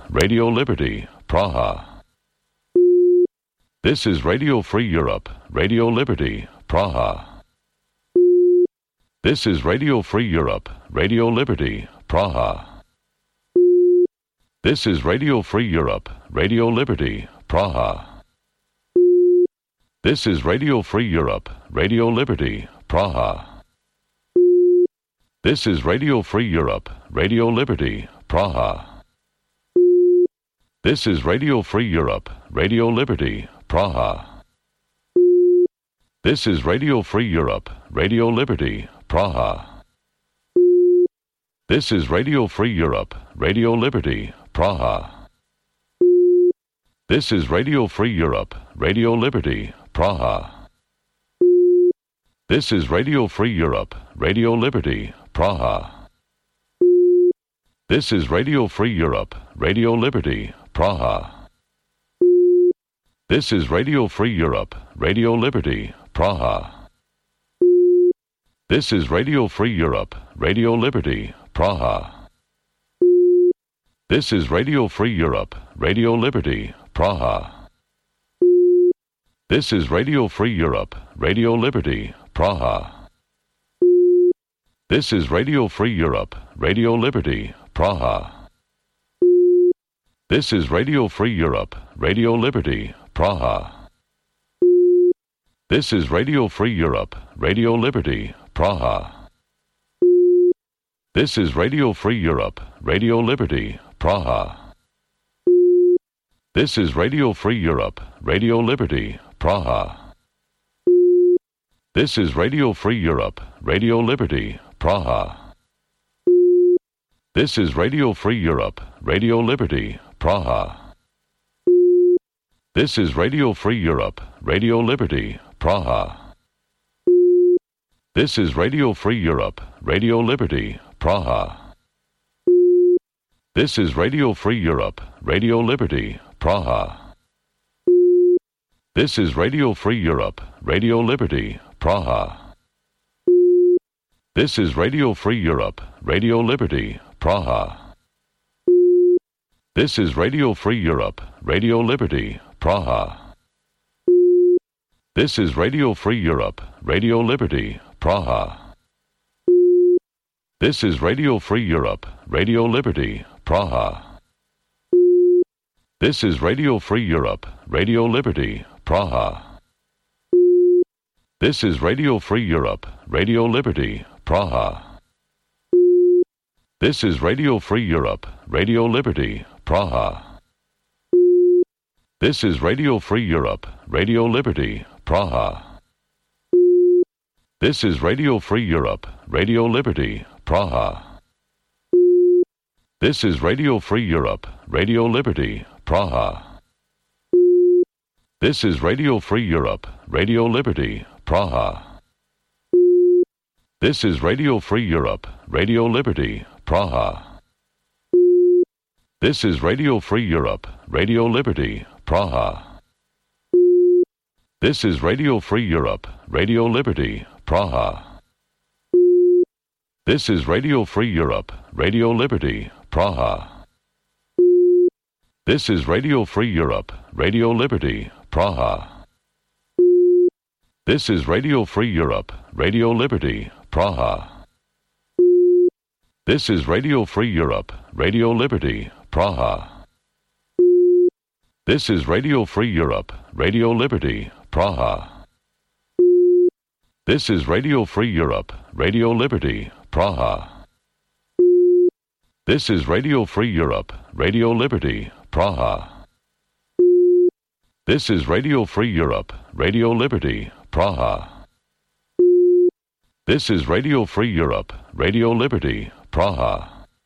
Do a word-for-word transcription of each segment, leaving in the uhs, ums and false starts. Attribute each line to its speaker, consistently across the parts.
Speaker 1: Radio Liberty, Praha. This is Radio Free Europe, Radio Liberty, Praha. This is Radio Free Europe, Radio Liberty, Praha. This is Radio Free Europe, Radio Liberty, Praha. This is Radio Free Europe, Radio Liberty, Praha. This is Radio Free Europe, Radio Liberty, Praha. This is Radio Free Europe, Radio Liberty, Praha. This is Radio Free Europe, Radio Liberty, Praha. This is Radio Free Europe, Radio Liberty, Praha. This is Radio Free Europe, Radio Liberty, Praha. This is Radio Free Europe, Radio Liberty, Praha. This is Radio Free Europe, Radio Liberty, Praha. This is Radio Free Europe, Radio Liberty, Praha. This is Radio Free Europe, Radio Liberty, Praha. This is Radio Free Europe, Radio Liberty, Praha. This is Radio Free Europe, Radio Liberty, Praha. This is Radio Free Europe, Radio Liberty, Praha. This is Radio Free Europe, Radio Liberty, Praha. This is Radio Free Europe, Radio Liberty, Praha. This is Radio Free Europe, Radio Liberty, Praha. This is Radio Free Europe, Radio Liberty, Praha. This is Radio Free Europe, Radio Liberty, Praha. This is Radio Free Europe, Radio Liberty, Praha. This is Radio Free Europe, Radio Liberty, Praha. This is Radio Free Europe, Radio Liberty, Praha. This is Radio Free Europe, Radio Liberty, Praha. This is Radio Free Europe, Radio Liberty, Praha. This is Radio Free Europe, Radio Liberty, Praha. This is Radio Free Europe, Radio Liberty, Praha. This is Radio Free Europe, Radio Liberty, Praha. This is Radio Free Europe, Radio Liberty, Praha. This is Radio Free Europe, Radio Liberty, Praha. This is Radio Free Europe, Radio Liberty, Praha. This is Radio Free Europe, Radio Liberty, Praha. This is Radio Free Europe, Radio Liberty, Praha. This is Radio Free Europe, Radio Liberty, Praha. This is Radio Free Europe, Radio Liberty, Praha. This is Radio Free Europe, Radio Liberty, Praha. This is Radio Free Europe, Radio Liberty, Praha. This is Radio Free Europe, Radio Liberty, Praha. This is Radio Free Europe, Radio Liberty, Praha. This is Radio Free Europe, Radio Liberty, Praha. This is Radio Free Europe, Radio Liberty, Praha. This is Radio Free Europe, Radio Liberty, Praha. This is Radio Free Europe, Radio Liberty, Praha. This is Radio Free Europe, Radio Liberty, Praha. This is Radio Free Europe, Radio Liberty, Praha. This is Radio Free Europe, Radio Liberty, Praha. This is Radio Free Europe, Radio Liberty, Praha. This is Radio Free Europe, Radio Liberty, Praha.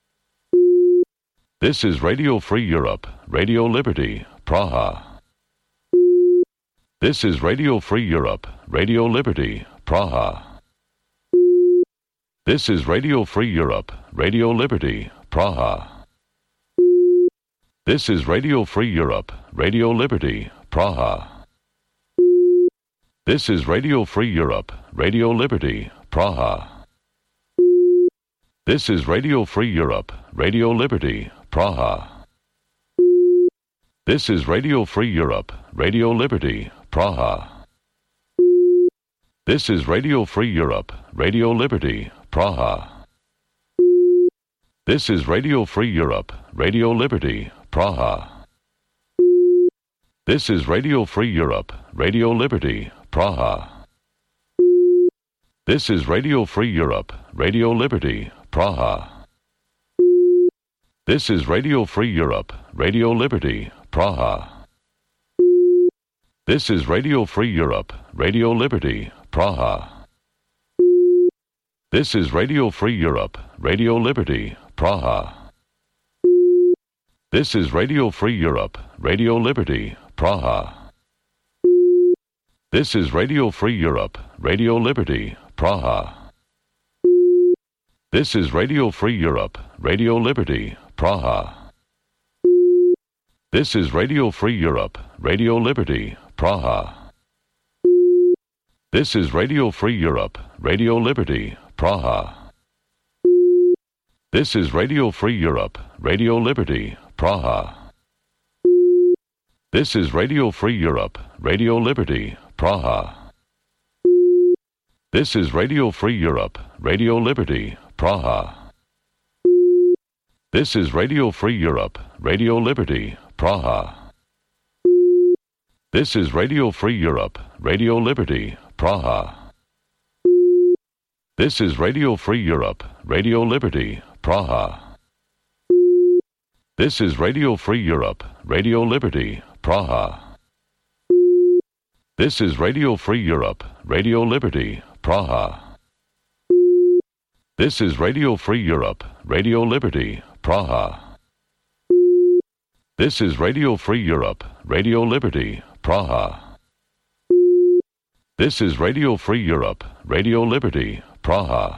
Speaker 1: This is Radio Free Europe, Radio Liberty, Praha. This is Radio Free Europe, Radio Liberty, Praha. This is Radio Free Europe, Radio Liberty, Praha. This is Radio Free Europe, Radio Liberty, Praha. This is Radio Free Europe, Radio Liberty, Praha. This is Radio Free Europe, Radio Liberty, Praha. This is Radio Free Europe, Radio Liberty, Praha. This is Radio Free Europe, Radio Liberty, Praha. This is Radio Free Europe, Radio Liberty, Praha. This is Radio Free Europe, Radio Liberty, Praha. This is Radio Free Europe, Radio Liberty, Praha. This is Radio Free Europe, Radio Liberty, Praha. This is Radio Free Europe, Radio Liberty, Praha. This is Radio Free Europe, Radio Liberty, Praha. This is Radio Free Europe, Radio Liberty, Praha. This is Radio Free Europe, Radio Liberty, Praha. This is Radio Free Europe, Radio Liberty, Praha. This is Radio Free Europe, Radio Liberty, Praha. This is Radio Free Europe, Radio Liberty, Praha. This is Radio Free Europe, Radio Liberty, Praha. This is Radio Free Europe, Radio Liberty, Praha. This is Radio Free Europe, Radio Liberty, Praha. This is Radio Free Europe, Radio Liberty, Praha. This is Radio Free Europe, Radio Liberty, Praha. This is Radio Free Europe, Radio Liberty, Praha. This is Radio Free Europe, Radio Liberty, Praha. This is Radio Free Europe, Radio Liberty, Praha. This is Radio Free Europe, Radio Liberty, Praha. This is Radio Free Europe, Radio Liberty, Praha. This is Radio Free Europe, Radio Liberty, Praha.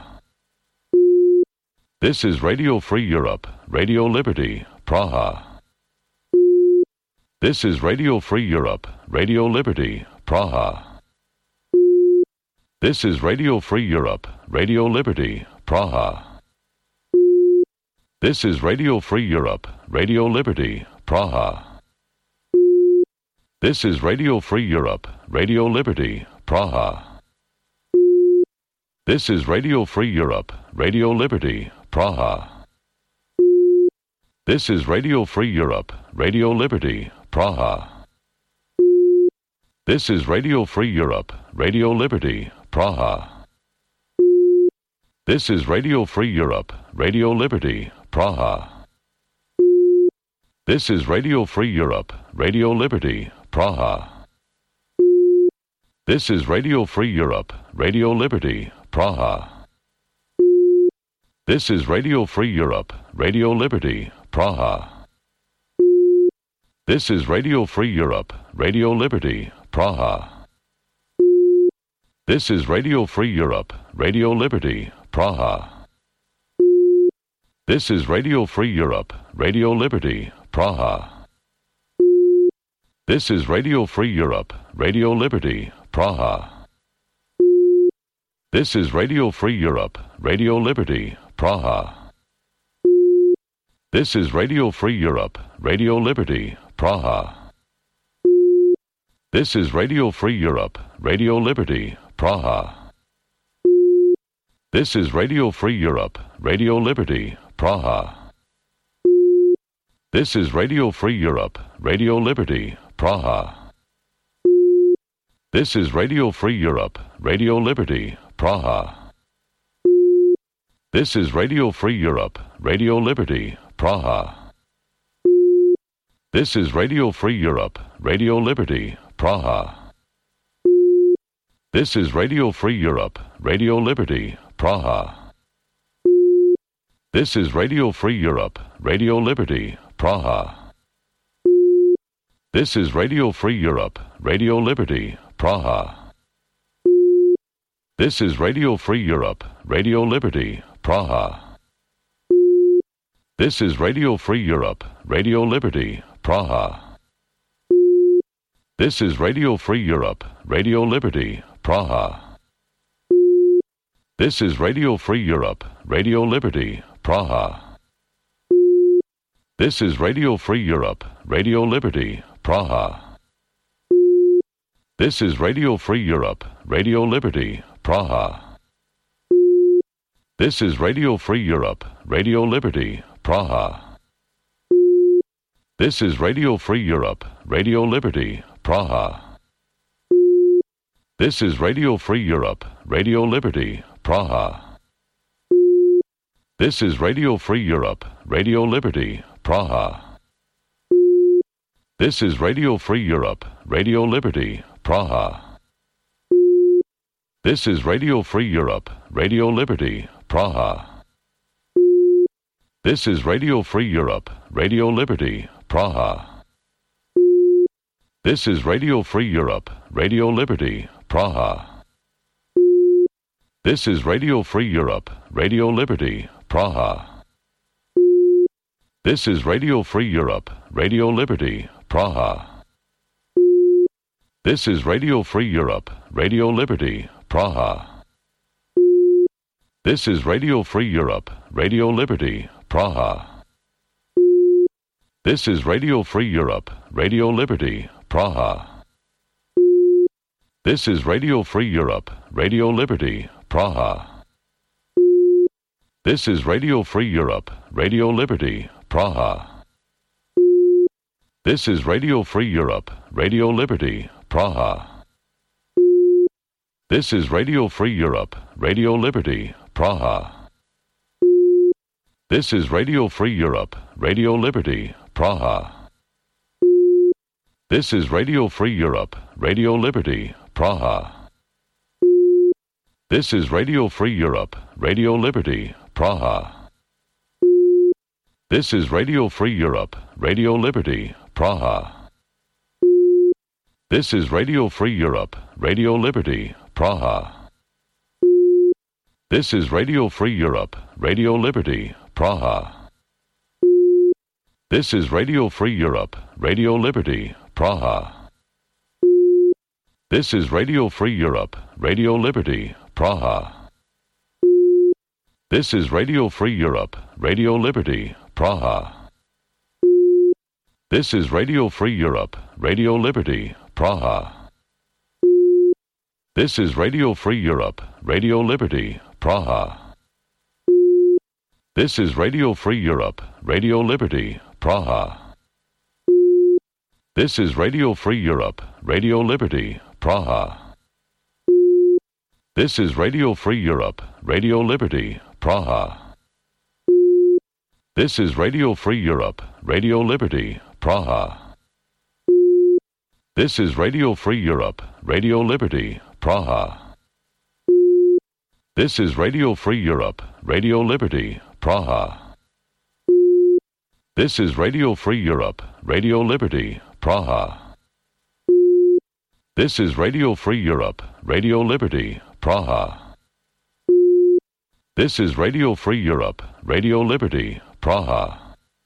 Speaker 1: This is Radio Free Europe, Radio Liberty, Praha. This is Radio Free Europe, Radio Liberty, Praha. This is Radio Free Europe, Radio Liberty, Praha. This is Radio Free Europe, Radio Liberty, Praha. This is Radio Free Europe, Radio Liberty, Praha. This is Radio Free Europe, Radio Liberty, Praha. This is Radio Free Europe, Radio Liberty, Praha. This is Radio Free Europe, Radio Liberty, Praha. This is Radio Free Europe, Radio Liberty, Praha. This is Radio Free Europe, Radio Liberty, Praha. This is Radio Free Europe, Radio Liberty, Praha. This is Radio Free Europe, Radio Liberty, Praha. This is Radio Free Europe, Radio Liberty, Praha. This is Radio Free Europe, Radio Liberty, Praha. This is Radio Free Europe, Radio Liberty, Praha. This is Radio Free Europe, Radio Liberty, Praha. This is Radio Free Europe, Radio Liberty, Praha. This is Radio Free Europe, Radio Liberty, Praha. This is Radio Free Europe, Radio Liberty, Praha. This is Radio Free Europe, Radio Liberty, Praha. This is Radio Free Europe, Radio Liberty, Praha. This is Radio Free Europe, Radio Liberty, Praha. This is Radio Free Europe, Radio Liberty, Praha. This is Radio Free Europe, Radio Liberty, Praha. This is Radio Free Europe, Radio Liberty, Praha. This is Radio Free Europe, Radio Liberty, Praha. This is Radio Free Europe, Radio Liberty, Praha. This is Radio Free Europe, Radio Liberty, Praha. This is Radio Free Europe, Radio Liberty, Praha. This is Radio Free Europe, Radio Liberty, Praha. This is Radio Free Europe, Radio Liberty, Praha. This is Radio Free Europe, Radio Liberty, Praha. This is Radio Free Europe, Radio Liberty, Praha. This is Radio Free Europe, Radio Liberty, Praha. This is Radio Free Europe, Radio Liberty, Praha. This is Radio Free Europe, Radio Liberty, Praha. This is Radio Free Europe, Radio Liberty, Praha. This is Radio Free Europe, Radio Liberty, Praha. This is Radio Free Europe, Radio Liberty, Praha. This is Radio Free Europe, Radio Liberty, Praha. This is Radio Free Europe, Radio Liberty, Praha. This is Radio Free Europe, Radio Liberty, Praha. This is Radio Free Europe, Radio Liberty, Praha. This is Radio Free Europe, Radio Liberty, Praha. This is Radio Free Europe, Radio Liberty, Praha. This is Radio Free Europe, Radio Liberty, Praha. This is Radio Free Europe, Radio Liberty, Praha. This is Radio Free Europe, Radio Liberty, Praha. This is Radio Free Europe, Radio Liberty, Praha. This is Radio Free Europe, Radio Liberty, Praha. This is Radio Free Europe, Radio Liberty, Praha. This is Radio Free Europe, Radio Liberty, Praha. This is Radio Free Europe, Radio Liberty, Praha. This is Radio Free Europe, Radio Liberty, Praha. This is Radio Free Europe, Radio Liberty, Praha. This is Radio Free Europe, Radio Liberty, Praha. This is Radio Free Europe, Radio Liberty, Praha. This is Radio Free Europe, Radio Liberty, Praha. This is Radio Free Europe, Radio Liberty, Praha. This is Radio Free Europe, Radio Liberty, Praha. This is Radio Free Europe, Radio Liberty, Praha. This is Radio Free Europe, Radio Liberty, Praha. This is Radio Free Europe, Radio Liberty, Praha. This is Radio Free Europe, Radio Liberty, Praha. This is Radio Free Europe, Radio Liberty, Praha. This is Radio Free Europe, Radio Liberty, Praha. This is Radio Free Europe, Radio Liberty, Praha. This is Radio Free Europe, Radio Liberty, Praha. This is Radio Free Europe, Radio Liberty, Praha. This is Radio Free Europe, Radio Liberty, Praha.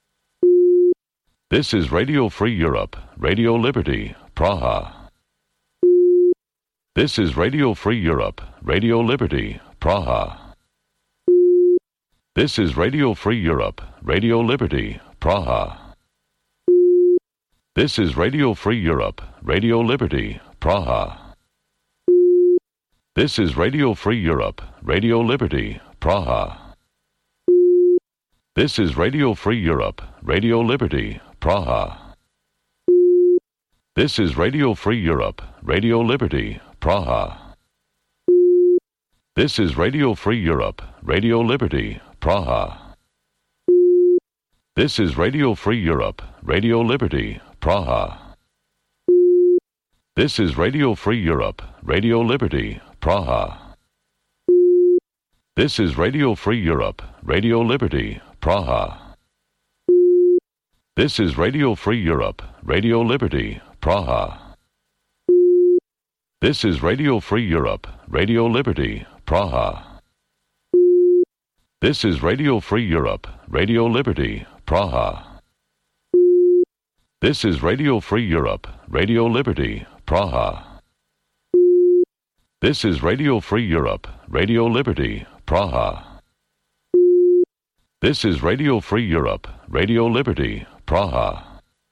Speaker 1: This is Radio Free Europe, Radio Liberty, Praha. This is Radio Free Europe, Radio Liberty, Praha. This is Radio Free Europe, Radio Liberty, Praha. This is Radio Free Europe, Radio Liberty, Praha. This is Radio Free Europe, Radio Liberty, Praha. This is Radio Free Europe, Radio Liberty, Praha. This is Radio Free Europe, Radio Liberty, Praha. This is Radio Free Europe, Radio Liberty, Praha. This is Radio Free Europe, Radio Liberty, Praha. This is Radio Free Europe, Radio Liberty, Praha. This is Radio Free Europe, Radio Liberty, Praha. This is Radio Free Europe, Radio Liberty, Praha. This is Radio Free Europe, Radio Liberty, Praha. This is Radio Free Europe, Radio Liberty, Praha. This is Radio Free Europe, Radio Liberty, Praha. This is Radio Free Europe, Radio Liberty, Praha. This is Radio Free Europe, Radio Liberty, Praha.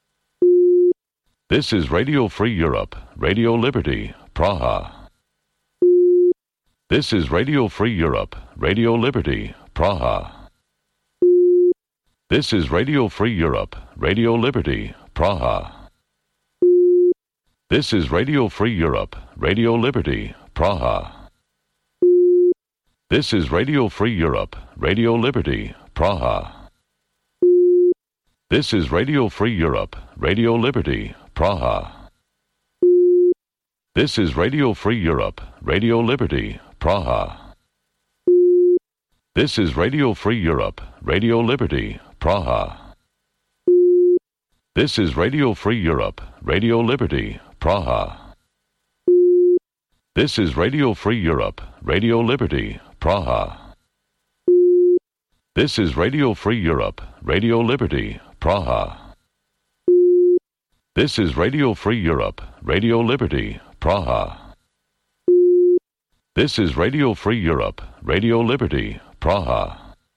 Speaker 1: This is Radio Free Europe, Radio Liberty, Praha. This is Radio Free Europe, Radio Liberty, Praha. This is Radio Free Europe, Radio Liberty, Praha. This is Radio Free Europe, Radio Liberty, Praha. This is Radio Free Europe, Radio Liberty, Praha. This is Radio Free Europe, Radio Liberty, Praha. This is Radio Free Europe, Radio Liberty, Praha. This is Radio Free Europe, Radio Liberty, Praha. This is Radio Free Europe, Radio Liberty, Praha. This is Radio Free Europe, Radio Liberty, Praha. This is Radio Free Europe, Radio Liberty, Praha. This is Radio Free Europe, Radio Liberty, Praha. This is Radio Free Europe, Radio Liberty, Praha.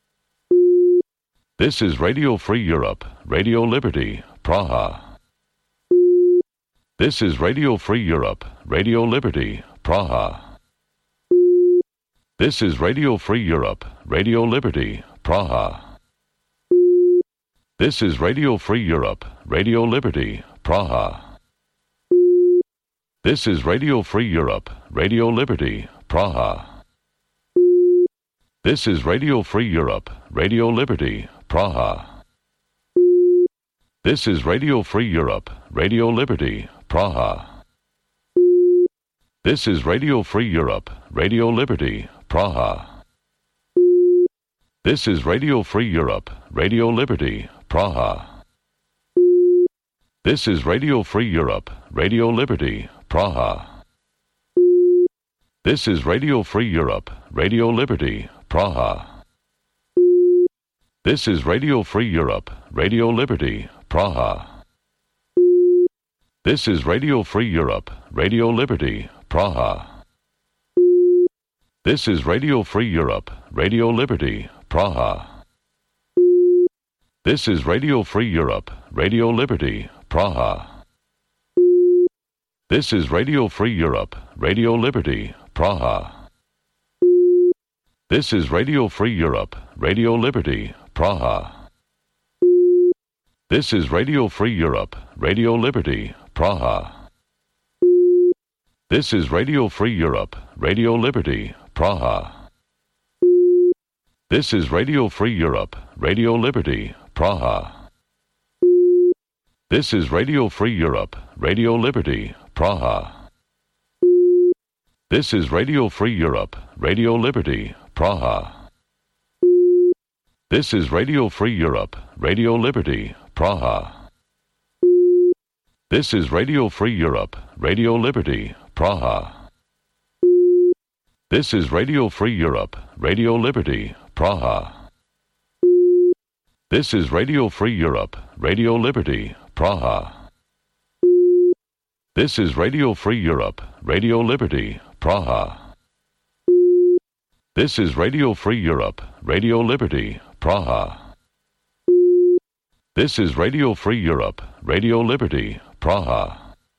Speaker 1: This is Radio Free Europe, Radio Liberty, Praha. This is Radio Free Europe, Radio Liberty, Praha. This is Radio Free Europe, Radio Liberty, Praha. This is Radio Free Europe, Radio Liberty, Praha. This is Radio Free Europe, Radio Liberty, Praha. This is Radio Free Europe, Radio Liberty, Praha. This is Radio Free Europe, Radio Liberty, Praha. This is Radio Free Europe, Radio Liberty, Praha. This is Radio Free Europe, Radio Liberty, Praha. This is Radio Free Europe, Radio Liberty, Praha. This is Radio Free Europe, Radio Liberty, Praha. This is Radio Free Europe, Radio Liberty, Praha. This is Radio Free Europe, Radio Liberty, Praha. This is Radio Free Europe, Radio Liberty, Praha. This is Radio Free Europe, Radio Liberty, Praha. This is Radio Free Europe, Radio Liberty, Praha. This is Radio Free Europe, Radio Liberty, Praha. This is Radio Free Europe, Radio Liberty, Praha. This is Radio Free Europe, Radio Liberty, Praha. This is Radio Free Europe, Radio Liberty, Praha. This is Radio Free Europe, Radio Liberty, Praha. This is Radio Free Europe, Radio Liberty, Praha. This is Radio Free Europe, Radio Liberty, Praha. This is Radio Free Europe, Radio Liberty, Praha. This is Radio Free Europe, Radio Liberty, Praha. This is Radio Free Europe, Radio Liberty, Praha. This is Radio Free Europe, Radio Liberty, Praha. This is Radio Free Europe, Radio Liberty, Praha. This is Radio Free Europe, Radio Liberty, Praha.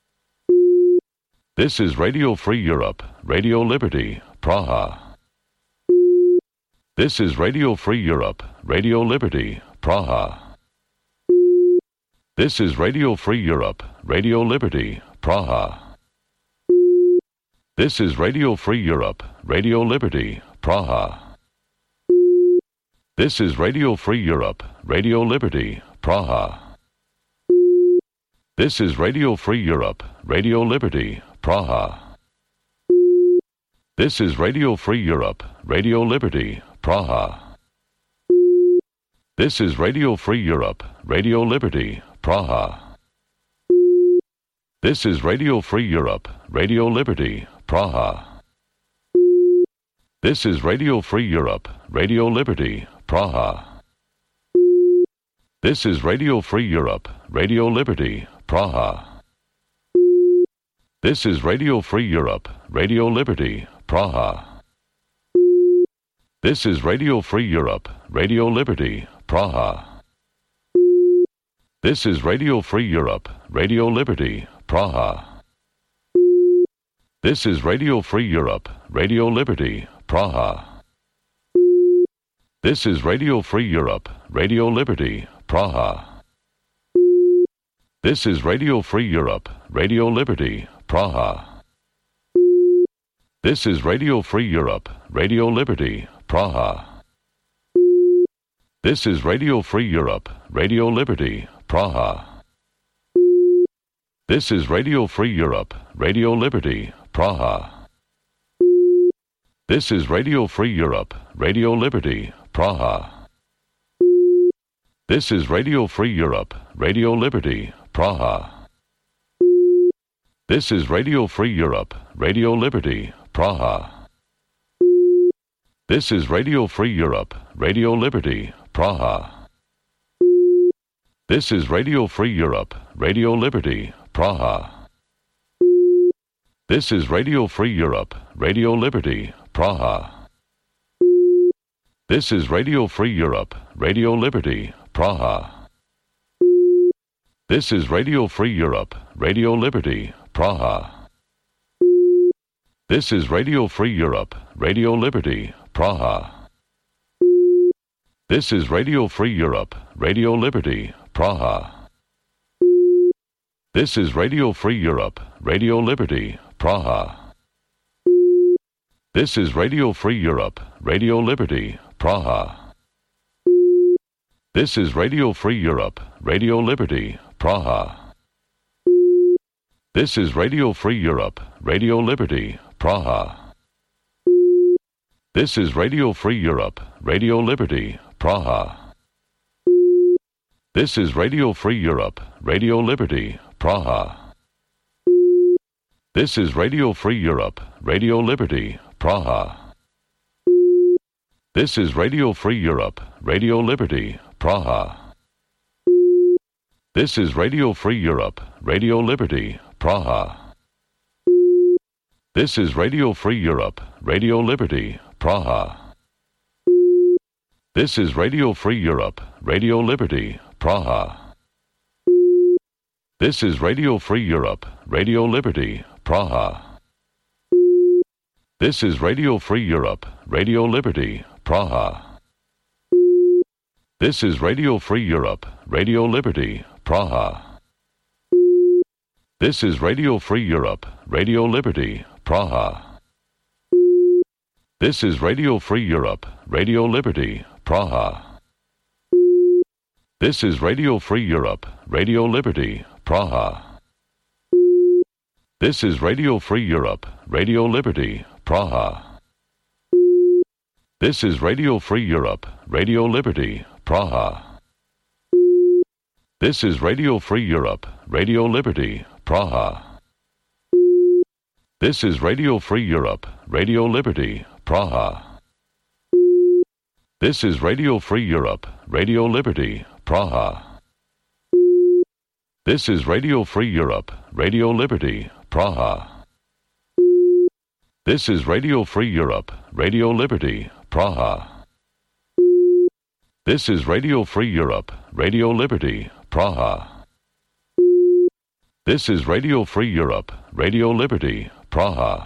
Speaker 1: This is Radio Free Europe, Radio Liberty, Praha. This is Radio Free Europe, Radio Liberty, Praha. This is Radio Free Europe, Radio Liberty, Praha. This is Radio Free Europe, Radio Liberty, Praha. This is Radio Free Europe, Radio Liberty, Praha. This is Radio Free Europe, Radio Liberty, Praha. This is Radio Free Europe, Radio Liberty, Praha. This is Radio Free Europe, Radio Liberty, Praha. This is Radio Free Europe, Radio Liberty, Praha. This is Radio Free Europe, Radio Liberty, Praha. This is Radio Free Europe, Radio Liberty, Praha. This is Radio Free Europe, Radio Liberty, Praha. This is Radio Free Europe, Radio Liberty, Praha. This is Radio Free Europe, Radio Liberty, Praha. This is Radio Free Europe, Radio Liberty, Praha. This is Radio Free Europe, Radio Liberty, Praha. This is Radio Free Europe, Radio Liberty, Praha. This is Radio Free Europe, Radio Liberty, Praha. This is Radio Free Europe, Radio Liberty, Praha. This is Radio Free Europe, Radio Liberty, Praha. This is Radio Free Europe, Radio Liberty, Praha. This is Radio Free Europe, Radio Liberty, Praha. This is Radio Free Europe, Radio Liberty, Praha. This is Radio Free Europe, Radio Liberty, Praha. This is Radio Free Europe, Radio Liberty, Praha. This is Radio Free Europe, Radio Liberty, Praha. This is Radio Free Europe, Radio Liberty, Praha. This is Radio Free Europe, Radio Liberty, Praha. This is Radio Free Europe, Radio Liberty, Praha. This is Radio Free Europe, Radio Liberty, Praha. This is Radio Free Europe, Radio Liberty, Praha. This is Radio Free Europe, Radio Liberty, Praha. This is Radio Free Europe, Radio Liberty, Praha. This is Radio Free Europe, Radio Liberty, Praha. This is Radio Free Europe, Radio Liberty, Praha. This is Radio Free Europe, Radio Liberty, Praha. This is Radio Free Europe, Radio Liberty, Praha. This is Radio Free Europe, Radio Liberty, Praha. This is Radio Free Europe, Radio Liberty, Praha. This is Radio Free Europe, Radio Liberty, Praha. This is Radio Free Europe, Radio Liberty, Praha. This is Radio Free Europe, Radio Liberty, Praha. This is Radio Free Europe, Radio Liberty, Praha. This is Radio Free Europe, Radio Liberty, Praha. This is Radio Free Europe, Radio Liberty, Praha. This is Radio Free Europe, Radio Liberty, Praha. This is Radio Free Europe, Radio Liberty, Praha. This is Radio Free Europe, Radio Liberty, Praha. This is Radio Free Europe, Radio Liberty, Praha. This is Radio Free Europe, Radio Liberty, Praha. This is Radio Free Europe, Radio Liberty, Praha. This is Radio Free Europe, Radio Liberty, Praha. This is Radio Free Europe, Radio Liberty, Praha. This is Radio Free Europe, Radio Liberty, Praha. This is Radio Free Europe, Radio Liberty, Praha. This is Radio Free Europe, Radio Liberty, Praha.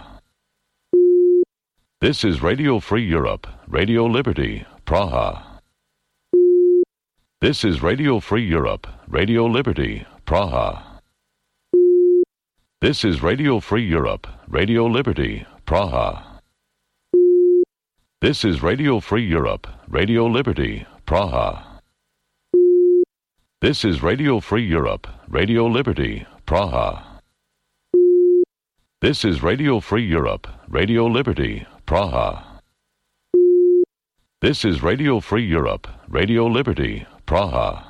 Speaker 1: This is Radio Free Europe, Radio Liberty, Praha. This is Radio Free Europe, Radio Liberty, Praha. This is Radio Free Europe, Radio Liberty, Praha. This is Radio Free Europe, Radio Liberty, Praha. This is Radio Free Europe, Radio Liberty, Praha. This is Radio Free Europe, Radio Liberty, Praha. This is Radio Free Europe, Radio Liberty, Praha.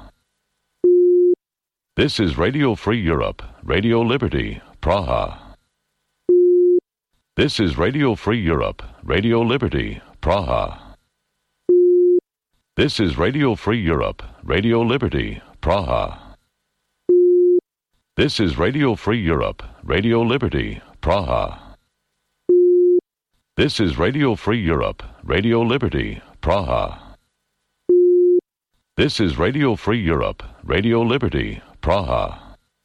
Speaker 1: This is Radio Free Europe, Radio Liberty, Praha. This is Radio Free Europe, Radio Liberty, Praha. This is Radio Free Europe, Radio Liberty, Praha. This is Radio Free Europe, Radio Liberty, Praha. This is Radio Free Europe, Radio Liberty, Praha. This is Radio Free Europe, Radio Liberty, Praha.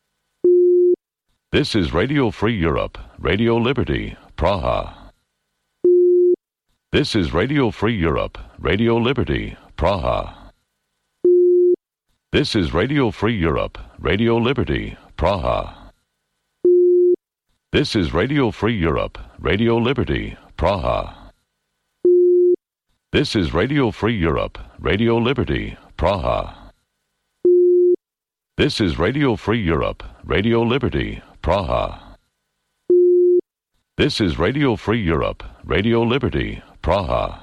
Speaker 1: This is Radio Free Europe, Radio Liberty, Praha. This is Radio Free Europe, Radio Liberty, Praha. This is Radio Free Europe, Radio Liberty, Praha. This is Radio Free Europe, Radio Liberty, Praha. This is Radio Free Europe, Radio Liberty, Praha. This is Radio Free Europe, Radio Liberty, Praha. This is Radio Free Europe, Radio Liberty, Praha.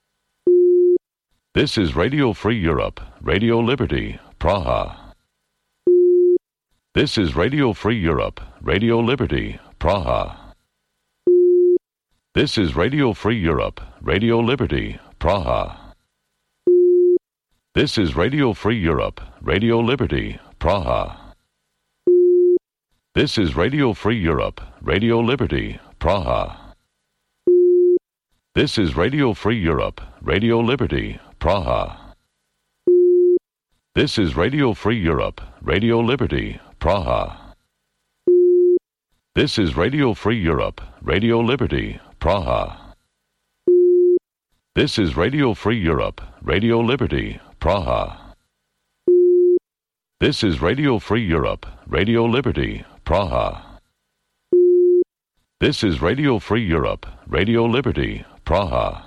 Speaker 1: This is Radio Free Europe, Radio Liberty, Praha. This is Radio Free Europe, Radio Liberty, Praha. This is Radio Free Europe, Radio Liberty, Praha. This is Radio Free Europe, Radio Liberty, Praha. This is Radio Free Europe, Radio Liberty, Praha. This is Radio Free Europe, Radio Liberty, Praha. This is Radio Free Europe, Radio Liberty, Praha. This is Radio Free Europe, Radio Liberty, Praha. This is Radio Free Europe, Radio Liberty, Praha. This is Radio Free Europe, Radio Liberty, Praha. This is Radio Free Europe, Radio Liberty, Praha.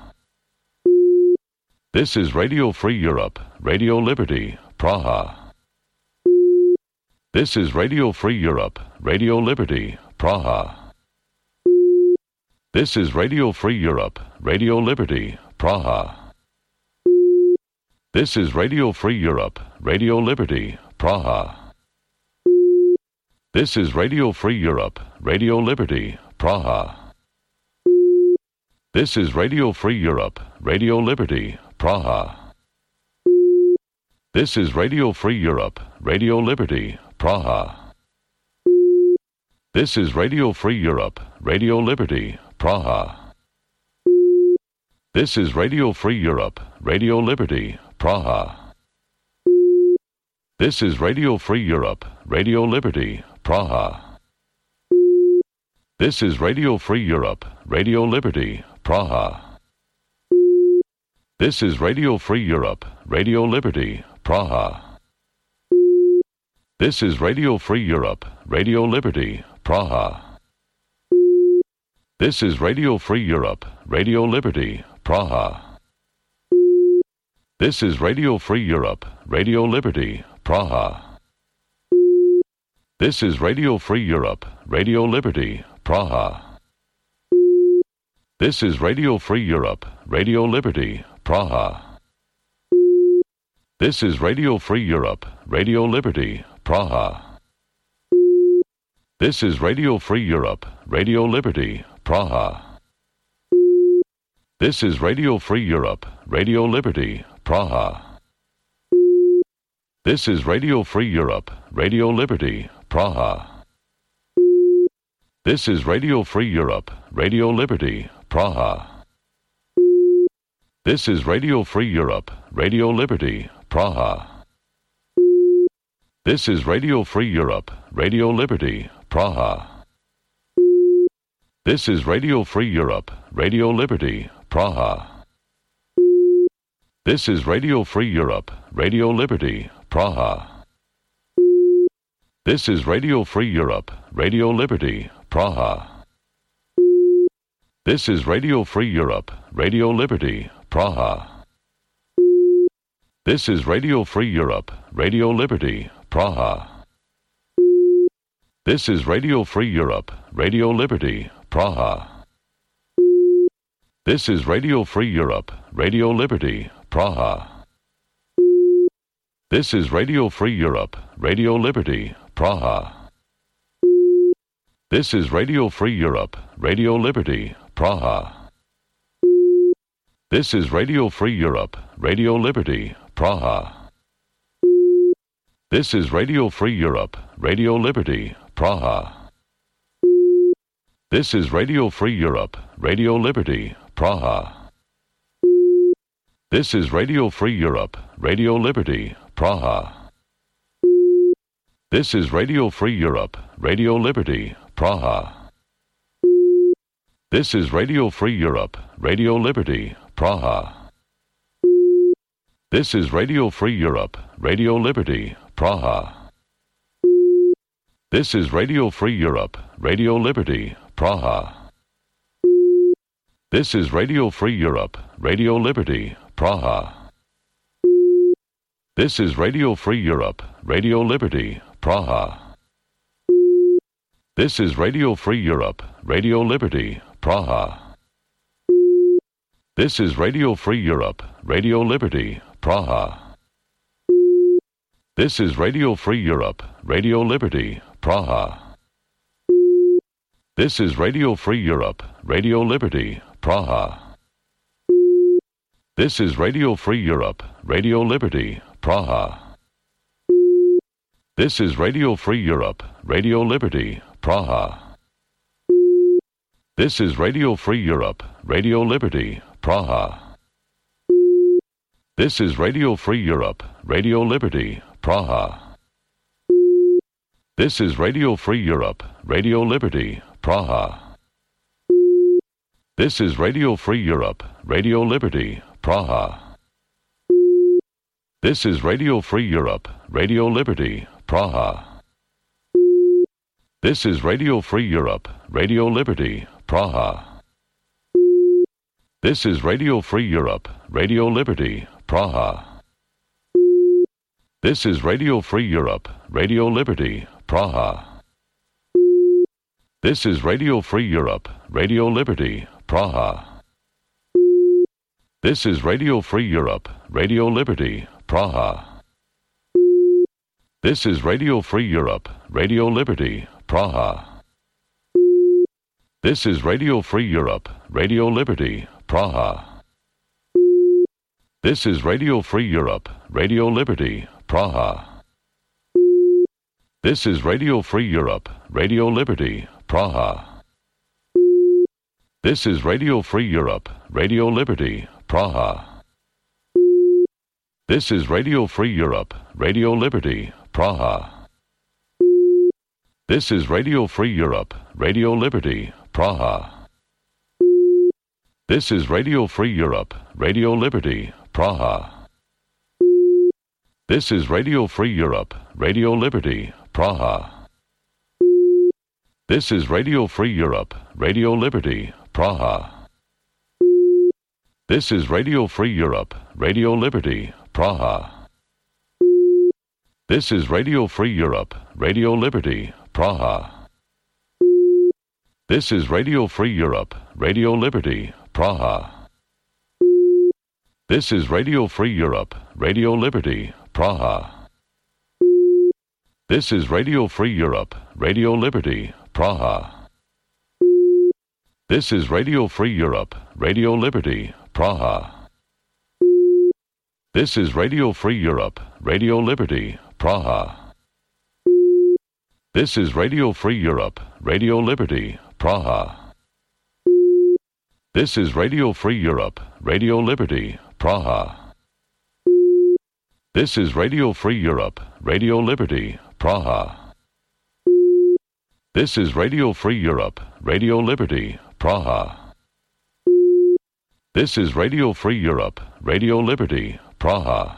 Speaker 1: This is Radio Free Europe, Radio Liberty, Praha. This is Radio Free Europe, Radio Liberty, Praha. This is Radio Free Europe, Radio Liberty, Praha. This is Radio Free Europe, Radio Liberty, Praha. This is Radio Free Europe, Radio Liberty, Praha. This is Radio Free Europe, Radio Liberty, Praha. This is Radio Free Europe, Radio Liberty, Praha. This is Radio Free Europe, Radio Liberty, Praha. This is Radio Free Europe, Radio Liberty, Praha. This is Radio Free Europe, Radio Liberty, Praha. This is Radio Free Europe, Radio Liberty, Praha. This is Radio Free Europe, Radio Liberty, Praha. This is Radio Free Europe, Radio Liberty, Praha. This is Radio Free Europe, Radio Liberty, Praha. This is Radio Free Europe, Radio Liberty, Praha. This is Radio Free Europe, Radio Liberty, Praha. This is Radio Free Europe, Radio Liberty, Praha. This is Radio Free Europe, Radio Liberty, Praha. This is Radio Free Europe, Radio Liberty, Praha. This is Radio Free Europe, Radio Liberty, Praha. This is Radio Free Europe, Radio Liberty, Praha. This is Radio Free Europe, Radio Liberty, Praha. This is Radio Free Europe, Radio Liberty, Praha. This is Radio Free Europe, Radio Liberty, Praha. This is Radio Free Europe, Radio Liberty, Praha. This is Radio Free Europe, Radio Liberty, Praha. This is Radio Free Europe, Radio Liberty, Praha. This is Radio Free Europe, Radio Liberty, Praha. This is Radio Free Europe, Radio Liberty, Praha. This is Radio Free Europe, Radio Liberty, Praha. This is Radio Free Europe, Radio Liberty, Praha. This is Radio Free Europe, Radio Liberty, Praha. This is Radio Free Europe, Radio Liberty, Praha. This is Radio Free Europe, Radio Liberty, Praha. This is Radio Free Europe, Radio Liberty, Praha. This is Radio Free Europe, Radio Liberty, Praha. This is Radio Free Europe, Radio Liberty, Praha. This is Radio Free Europe, Radio Liberty, Praha. This is Radio Free Europe, Radio Liberty, Praha. This is Radio Free Europe, Radio Liberty, Praha. This is Radio Free Europe, Radio Liberty, Praha. This is Radio Free Europe, Radio Liberty, Praha. This is Radio Free Europe, Radio Liberty, Praha. This is Radio Free Europe, Radio Liberty, Praha. This is Radio Free Europe, Radio Liberty, Praha. This is Radio Free Europe, Radio Liberty, Praha. This is Radio Free Europe, Radio Liberty, Praha. This is Radio Free Europe, Radio Liberty, Praha. This is Radio Free Europe, Radio Liberty, Praha. This is Radio Free Europe, Radio Liberty, Praha. This is Radio Free Europe, Radio Liberty, Praha. This is Radio Free Europe, Radio Liberty, Praha. This is Radio Free Europe, Radio Liberty, Praha. This is Radio Free Europe, Radio Liberty, Praha. This is Radio Free Europe, Radio Liberty, Praha. This is Radio Free Europe, Radio Liberty, Praha. This is Radio Free Europe, Radio Liberty, Praha. This is Radio Free Europe, Radio Liberty, Praha. This is Radio Free Europe, Radio Liberty, Praha. This is Radio Free Europe, Radio Liberty, Praha. This is Radio Free Europe, Radio Liberty, Praha. This is Radio Free Europe, Radio Liberty, Praha. This is Radio Free Europe, Radio Liberty, Praha. This is Radio Free Europe, Radio Liberty, Praha. This is Radio Free Europe, Radio Liberty, Praha. This is Radio Free Europe, Radio Liberty, Praha. This is Radio Free Europe, Radio Liberty, Praha. This is Radio Free Europe, Radio Liberty, Praha. This is Radio Free Europe, Radio Liberty, Praha. This is Radio Free Europe, Radio Liberty, Praha. This is Radio Free Europe, Radio Liberty, Praha. This is Radio Free Europe, Radio Liberty, Praha. This is Radio Free Europe, Radio Liberty, Praha. This is Radio Free Europe, Radio Liberty, Praha. This is Radio Free Europe, Radio Liberty, Praha. This is Radio Free Europe, Radio Liberty, Praha. This is Radio Free Europe, Radio Liberty, Praha. This is Radio Free Europe, Radio Liberty, Praha. This is Radio Free Europe, Radio Liberty, Praha. This is Radio Free Europe, Radio Liberty, Praha. This is Radio Free Europe, Radio Liberty, Praha.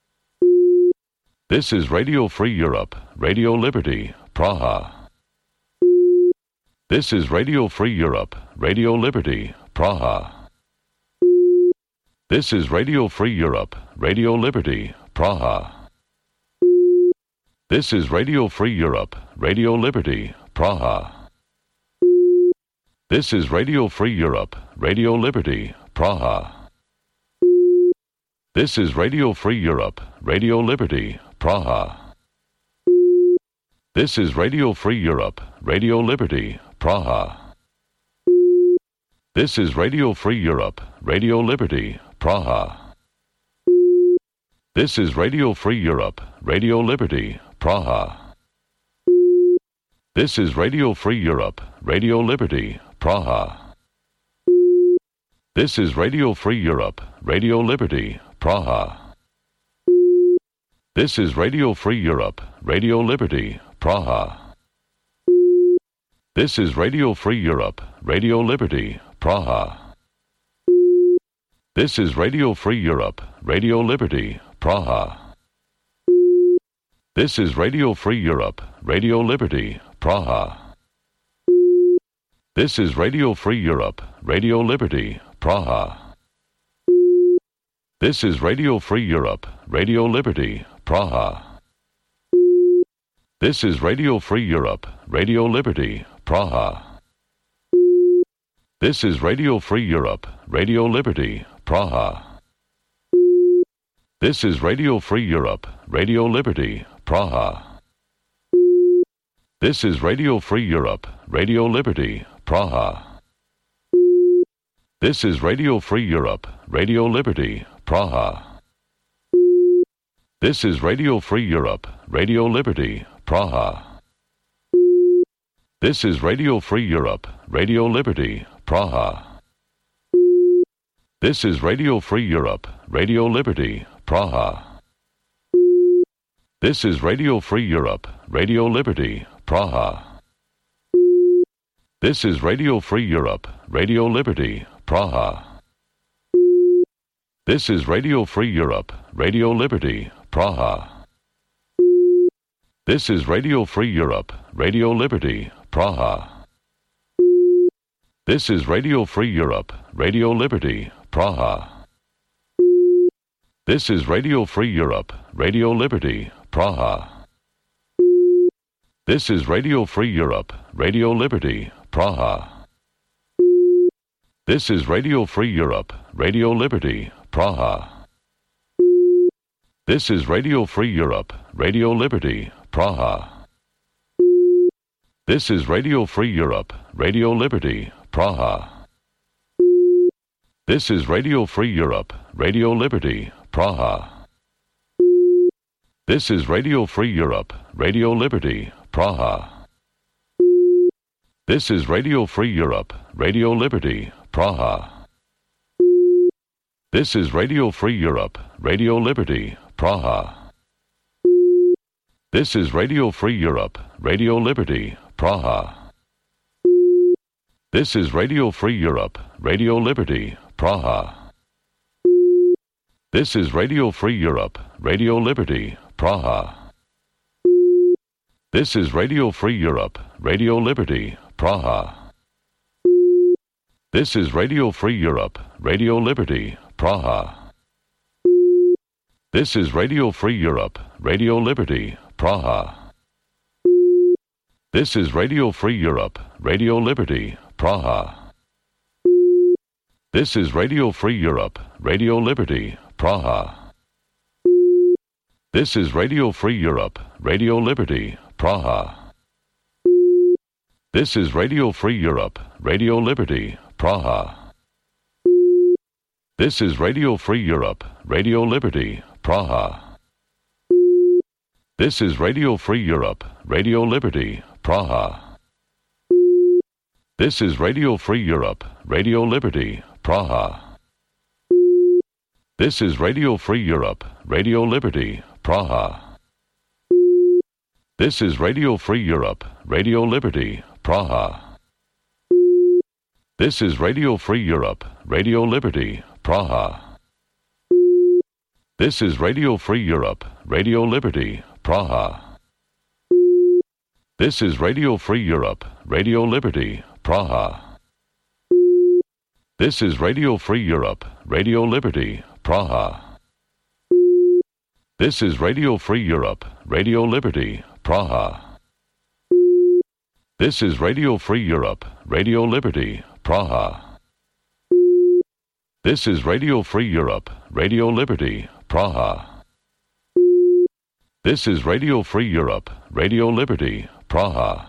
Speaker 1: This is Radio Free Europe, Radio Liberty, Praha. This is Radio Free Europe, Radio Liberty, Praha. This is Radio Free Europe, Radio Liberty, Praha. This is Radio Free Europe, Radio Liberty, Praha. This is Radio Free Europe, Radio Liberty, Praha. This is Radio Free Europe, Radio Liberty, Praha. This is Radio Free Europe, Radio Liberty, Praha. This is Radio Free Europe, Radio Liberty, Praha. This is Radio Free Europe, Radio Liberty, Praha. This is Radio Free Europe, Radio Liberty, Praha. This is Radio Free Europe, Radio Liberty, Praha. This is Radio Free Europe, Radio Liberty, Praha. This is Radio Free Europe, Radio Liberty, Praha. This is Radio Free Europe, Radio Liberty, Praha. This is Radio Free Europe, Radio Liberty, Praha. This is Radio Free Europe, Radio Liberty, Praha. This is Radio Free Europe, Radio Liberty, Praha. This is Radio Free Europe, Radio Liberty, Praha. This is Radio Free Europe, Radio Liberty, Praha. This is Radio Free Europe, Radio Liberty, Praha. This is Radio Free Europe, Radio Liberty, Praha. This is Radio Free Europe, Radio Liberty, Praha. This is Radio Free Europe, Radio Liberty, Praha. This is Radio Free Europe, Radio Liberty, Praha. This is Radio Free Europe, Radio Liberty, Praha. This is Radio Free Europe, Radio Liberty, Praha. This is Radio Free Europe, Radio Liberty, Praha. This is Radio Free Europe, Radio Liberty, Praha. This is Radio Free Europe, Radio Liberty, Praha. This is Radio Free Europe, Radio Liberty, Praha. This is Radio Free Europe, Radio Liberty, Praha. This is Radio Free Europe, Radio Liberty, Praha. This is Radio Free Europe, Radio Liberty, Praha. This is Radio Free Europe, Radio Liberty, Praha. This is Radio Free Europe, Radio Liberty, Praha. This is Radio Free Europe, Radio Liberty, Praha. This is Radio Free Europe, Radio Liberty, Praha. This is Radio Free Europe, Radio Liberty, Praha. This is Radio Free Europe, Radio Liberty, Praha. This is Radio Free Europe, Radio Liberty, Praha. This is Radio Free Europe, Radio Liberty, Praha. This is Radio Free Europe, Radio Liberty, Praha. This is Radio Free Europe, Radio Liberty, Praha. This is Radio Free Europe, Radio Liberty, Praha. This is Radio Free Europe, Radio Liberty, Praha. This is Radio Free Europe, Radio Liberty, Praha. This is Radio Free Europe, Radio Liberty, Praha. This is Radio Free Europe, Radio Liberty, Praha. This is Radio Free Europe, Radio Liberty, Praha. This is Radio Free Europe, Radio Liberty, Praha. This is Radio Free Europe, Radio Liberty, Praha. This is Radio Free Europe, Radio Liberty, Praha. This is Radio Free Europe, Radio Liberty, Praha. This is Radio Free Europe, Radio Liberty, Praha. This is Radio Free Europe, Radio Liberty, Praha. This is Radio Free Europe, Radio Liberty, Praha. This is Radio Free Europe, Radio Liberty, Praha. This is Radio Free Europe, Radio Liberty, Praha. This is Radio Free Europe, Radio Liberty, Praha. This is Radio Free Europe, Radio Liberty, Praha. This is Radio Free Europe, Radio Liberty, Praha. This is Radio Free Europe, Radio Liberty, Praha.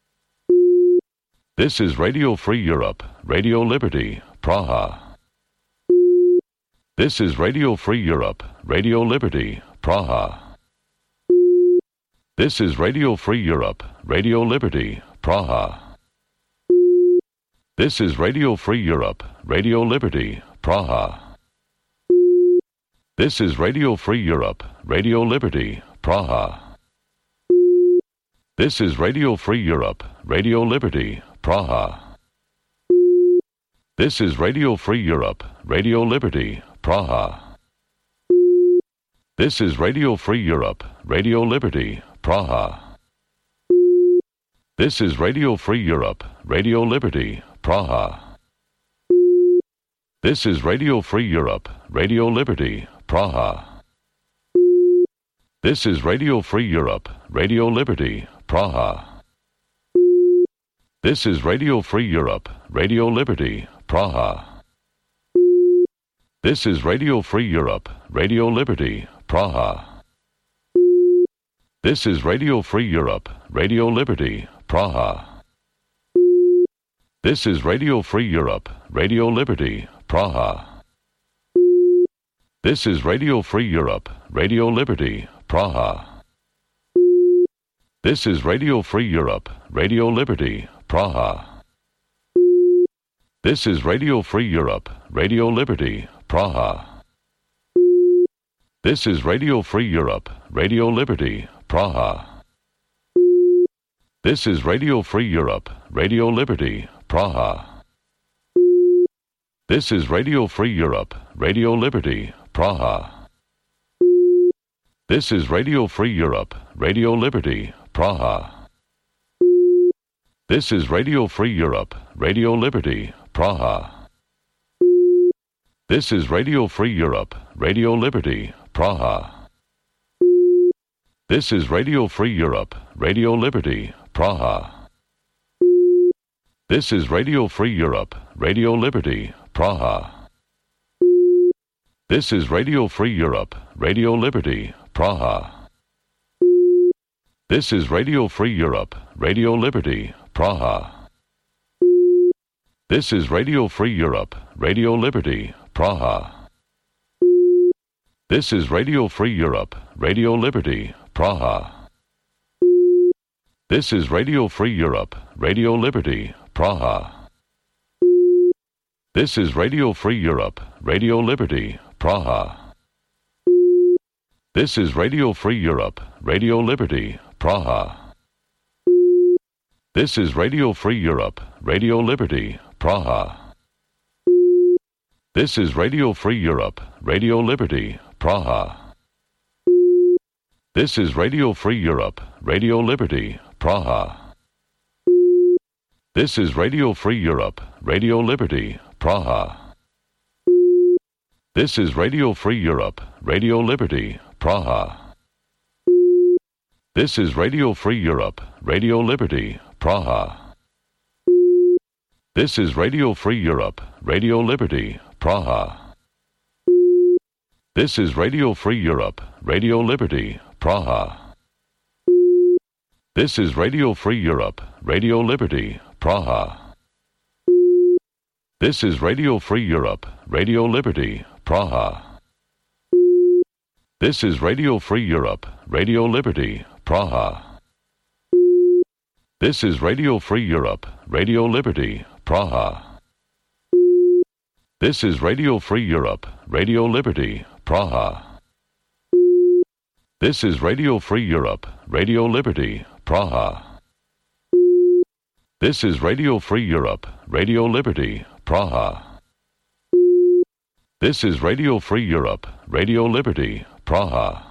Speaker 1: This is Radio Free Europe, Radio Liberty, Praha. This is Radio Free Europe, Radio Liberty, Praha. This is Radio Free Europe, Radio Liberty, Praha. This is Radio Free Europe, Radio Liberty, Praha. This is Radio Free Europe, Radio Liberty, Praha. This is Radio Free Europe, Radio Liberty, Praha. This is Radio Free Europe, Radio Liberty, Praha. This is Radio Free Europe, Radio Liberty, Praha. This is Radio Free Europe, Radio Liberty, Praha. This is Radio Free Europe, Radio Liberty, Praha. This is Radio Free Europe, Radio Liberty, Praha. This is Radio Free Europe, Radio Liberty, Praha. This is Radio Free Europe, Radio Liberty, Praha. This is Radio Free Europe, Radio Liberty, Praha. This is Radio Free Europe, Radio Liberty, Praha. This is Radio Free Europe, Radio Liberty, Praha. This is Radio Free Europe, Radio Liberty, Praha. This is Radio Free Europe, Radio Liberty, Praha. This is Radio Free Europe, Radio Liberty, Praha. This is Radio Free Europe, Radio Liberty, Praha. This is Radio Free Europe, Radio Liberty, Praha. This is Radio Free Europe, Radio Liberty, Praha. This is Radio Free Europe, Radio Liberty, Praha. This is Radio Free Europe, Radio Liberty, Praha. This is Radio Free Europe, Radio Liberty, Praha. This is Radio Free Europe, Radio Liberty, Praha. This is Radio Free Europe, Radio Liberty, Praha. This is Radio Free Europe, Radio Liberty, Praha. This is Radio Free Europe, Radio Liberty, Praha. This is Radio Free Europe, Radio Liberty, Praha. This is Radio Free Europe, Radio Liberty, Praha. This is Radio Free Europe, Radio Liberty, Praha. This is Radio Free Europe, Radio Liberty, Praha. This is Radio Free Europe, Radio Liberty, Praha. This is Radio Free Europe, Radio Liberty, Praha. This is Radio Free Europe, Radio Liberty, Praha. This is Radio Free Europe, Radio Liberty, Praha. This is Radio Free Europe, Radio Liberty, Praha. This is Radio Free Europe, Radio Liberty, Praha. This is Radio Free Europe, Radio Liberty, Praha. This is Radio Free Europe, Radio Liberty, Praha. This is Radio Free Europe, Radio Liberty, Praha. This is Radio Free Europe, Radio Liberty, Praha. This is Radio Free Europe, Radio Liberty, Praha. This is Radio Free Europe, Radio Liberty, Praha. This is Radio Free Europe, Radio Liberty, Praha. This is Radio Free Europe, Radio Liberty, Praha. This is Radio Free Europe, Radio Liberty, Praha. This is Radio Free Europe, Radio Liberty, Praha.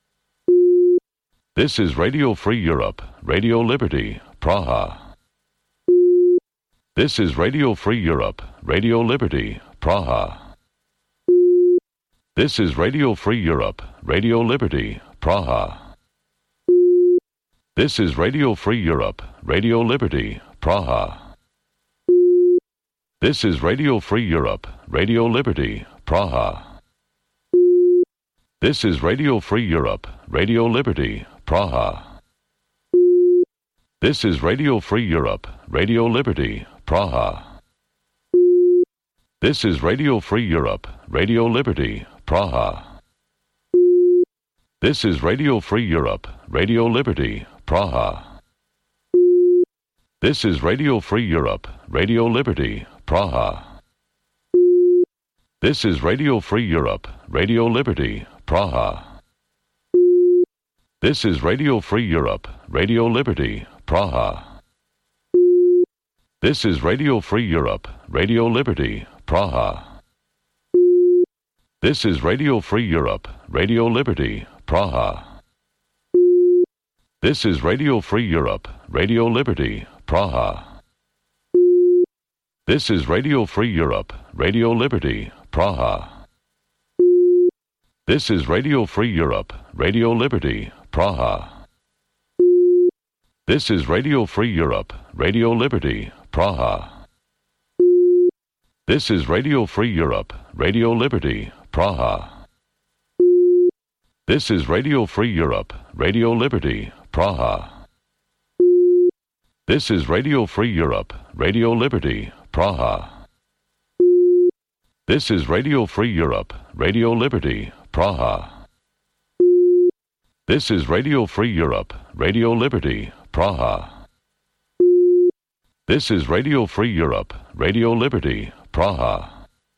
Speaker 1: This is Radio Free Europe, Radio Liberty, Praha. This is Radio Free Europe, Radio Liberty, Praha. This is Radio Free Europe, Radio Liberty, Praha. This is Radio Free Europe, Radio Liberty, Praha. This is Radio Free Europe, Radio Liberty, Praha. This is Radio Free Europe, Radio Liberty, Praha. This is Radio Free Europe, Radio Liberty, Praha. This is Radio Free Europe, Radio Liberty, Praha. This is Radio Free Europe, Radio Liberty, Praha. This is Radio Free Europe, Radio Liberty, Praha. This is Radio Free Europe, Radio Liberty, Praha. This is Radio Free Europe, Radio Liberty, Praha. This is Radio Free Europe, Radio Liberty, Praha. This is Radio Free Europe, Radio Liberty, Praha. This is Radio Free Europe, Radio Liberty, Praha. This is Radio Free Europe, Radio Liberty, Praha. This is Radio Free Europe, Radio Liberty, Praha. This is Radio Free Europe, Radio Liberty, Praha. This is Radio Free Europe, Radio Liberty, Praha. This is Radio Free Europe, Radio Liberty, Praha. This is Radio Free Europe, Radio Liberty, Praha. This is Radio Free Europe, Radio Liberty, Praha. This is Radio Free Europe, Radio Liberty, Praha. This is Radio Free Europe, Radio Liberty, Praha.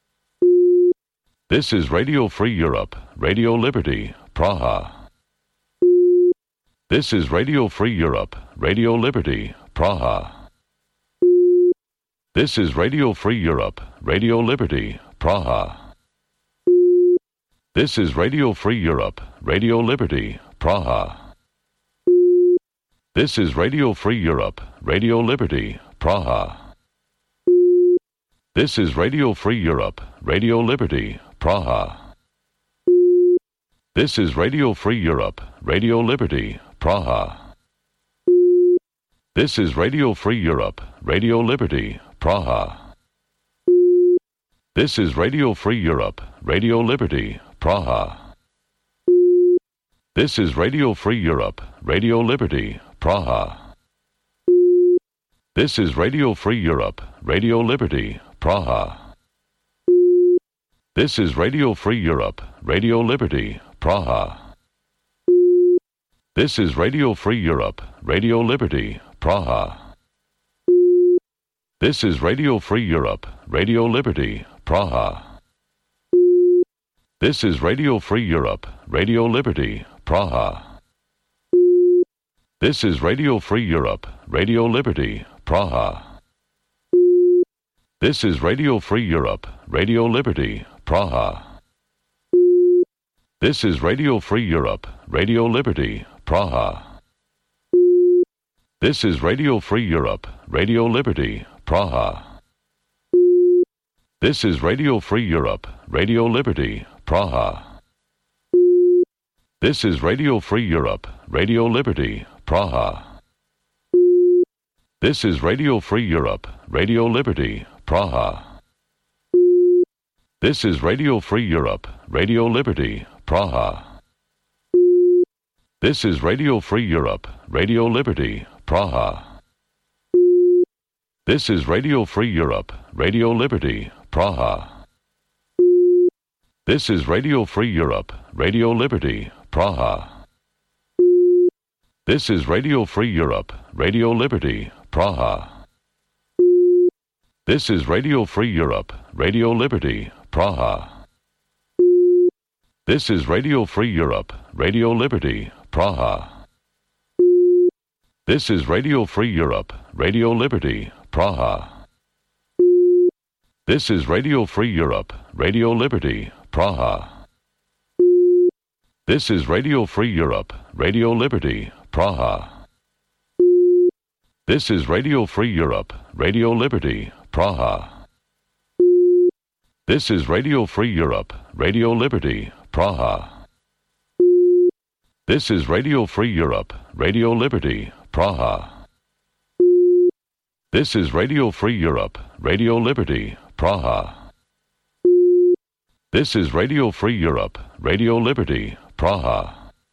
Speaker 1: This is Radio Free Europe, Radio Liberty, Praha. This is Radio Free Europe, Radio Liberty, Praha. This is Radio Free Europe, Radio Liberty, Praha. This is Radio Free Europe, Radio Liberty, Praha. This is Radio Free Europe, Radio Liberty, Praha. This is Radio Free Europe, Radio Liberty, Praha. This is Radio Free Europe, Radio Liberty, Praha. This is Radio Free Europe, Radio Liberty, Praha. This is Radio Free Europe, Radio Liberty, Praha. This is Radio Free Europe, Radio Liberty, Praha. This is Radio Free Europe, Radio Liberty, Praha. This is Radio Free Europe, Radio Liberty, Praha. This is Radio Free Europe, Radio Liberty, Praha. This is Radio Free Europe, Radio Liberty, Praha. This is Radio Free Europe, Radio Liberty, Praha. This is Radio Free Europe, Radio Liberty, Praha. This is Radio Free Europe, Radio Liberty, Praha. This is Radio Free Europe, Radio Liberty, Praha. This is Radio Free Europe, Radio Liberty, Praha. This is Radio Free Europe, Radio Liberty, Praha. This is Radio Free Europe, Radio Liberty, Praha. This is Radio Free Europe, Radio Liberty, Praha. This is Radio Free Europe, Radio Liberty, Praha. This is Radio Free Europe, Radio Liberty, Praha. This is Radio Free Europe, Radio Liberty, Praha. This is Radio Free Europe, Radio Liberty, Praha. This is Radio Free Europe, Radio Liberty, Praha. This is Radio Free Europe, Radio Liberty, Praha. This is Radio Free Europe, Radio Liberty, Praha. This is Radio Free Europe, Radio Liberty, Praha. This is Radio Free Europe, Radio Liberty, Praha. This is Radio Free Europe, Radio Liberty, Praha. This is Radio Free Europe, Radio Liberty, Praha. This is Radio Free Europe, Radio Liberty, Praha. This is Radio Free Europe, Radio Liberty, Praha. This is Radio Free Europe, Radio Liberty, Praha. This is Radio Free Europe, Radio Liberty, Praha.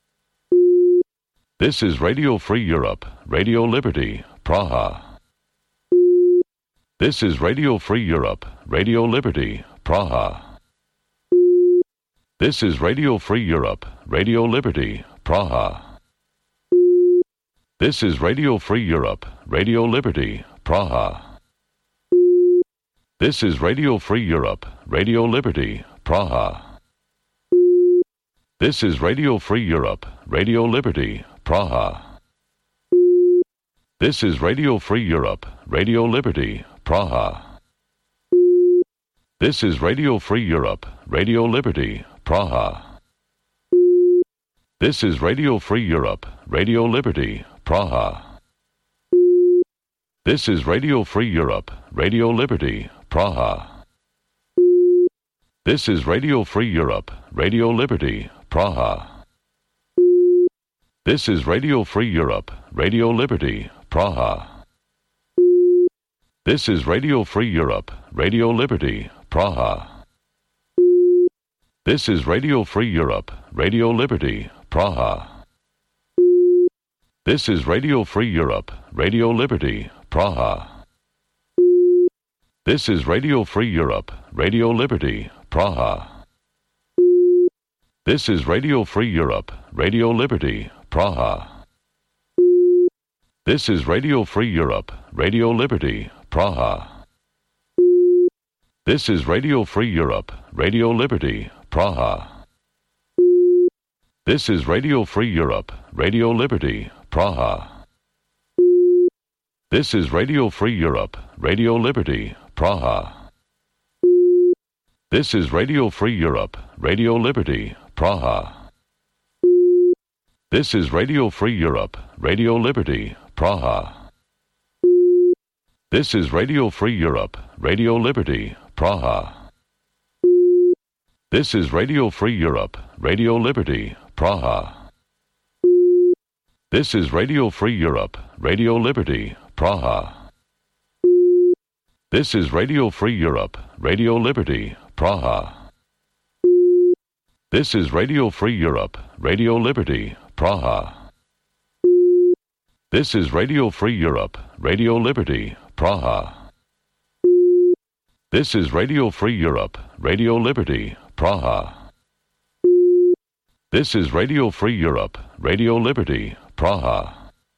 Speaker 1: This is Radio Free Europe, Radio Liberty, Praha. This is Radio Free Europe, Radio Liberty, Praha. This is Radio Free Europe, Radio Liberty, Praha. This is Radio Free Europe, Radio Liberty, Praha. This is Radio Free Europe, Radio Liberty, Praha. This is Radio Free Europe, Radio Liberty, Praha. This is Radio Free Europe, Radio Liberty, Praha. This is Radio Free Europe, Radio Liberty, Praha. This is Radio Free Europe, Radio Liberty, Praha. This is Radio Free Europe, Radio Liberty, Praha. This is Radio Free Europe, Radio Liberty, Praha. This is Radio Free Europe, Radio Liberty, Praha. This is Radio Free Europe, Radio Liberty, Praha. This is Radio Free Europe, Radio Liberty, Praha. This is Radio Free Europe, Radio Liberty, Praha. This is Radio Free Europe, Radio Liberty, Praha. This is Radio Free Europe, Radio Liberty, Praha. This is Radio Free Europe, Radio Liberty, Praha. This is Radio Free Europe, Radio Liberty, Praha. This is Radio Free Europe, Radio Liberty, Praha. This is Radio Free Europe, Radio Liberty, Praha. This is Radio Free Europe, Radio Liberty, Praha. This is Radio Free Europe, Radio Liberty, Praha. This is Radio Free Europe, Radio Liberty, Praha. This is Radio Free Europe, Radio Liberty, Praha. This is Radio Free Europe, Radio Liberty, Praha. This is Radio Free Europe, Radio Liberty, Praha. This is Radio Free Europe, Radio Liberty, Praha. This is Radio Free Europe, Radio Liberty, Praha. This is Radio Free Europe, Radio Liberty, Praha. This is Radio Free Europe, Radio Liberty, Praha.